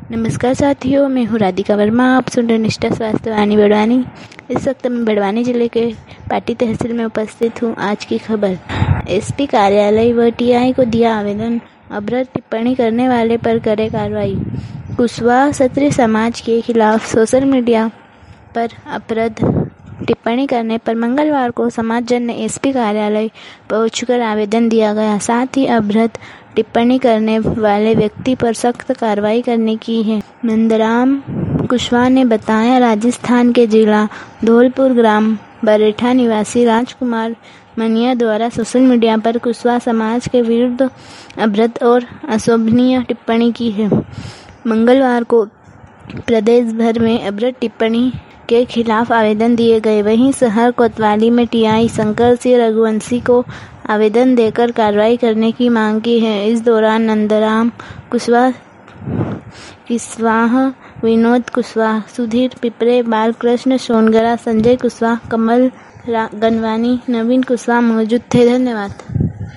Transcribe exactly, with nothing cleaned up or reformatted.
नमस्कार साथियों, मैं हूँ राधिका वर्मा। आप सुन रहे निष्ठा स्वास्थ्य वाणी बड़वानी। इस वक्त मैं बड़वानी जिले के पाटी तहसील में उपस्थित हूँ। आज की खबर, एसपी कार्यालय व टीआई को दिया आवेदन, अभद्र टिप्पणी करने वाले पर करे कार्रवाई। कुशवाहा क्षत्रिय समाज के खिलाफ सोशल मीडिया पर अभद्र टिप्पणी करने पर मंगलवार को समाजजन ने एसपी कार्यालय पहुंचकर आवेदन दिया गया। साथ ही अभद्र टिप्पणी करने वाले व्यक्ति पर सख्त कार्रवाई करने की है। नंदराम कुशवाहा ने बताया, राजस्थान के जिला धौलपुर ग्राम बरेठा निवासी राजकुमार मनिया द्वारा सोशल मीडिया पर कुशवाहा समाज के विरुद्ध अभद्र और अशोभनीय टिप्पणी की है। मंगलवार को प्रदेश भर में अभद्र टिप्पणी के खिलाफ आवेदन दिए गए। वहीं शहर कोतवाली में टीआई शंकर सिंह रघुवंशी को आवेदन देकर कार्रवाई करने की मांग की है। इस दौरान नंदराम कुशवाहा, कुशवाहा विनोद कुशवाहा, सुधीर पिपरे, बालकृष्ण सोनगरा, संजय कुशवाहा, कमल गनवानी, नवीन कुशवाहा मौजूद थे। धन्यवाद।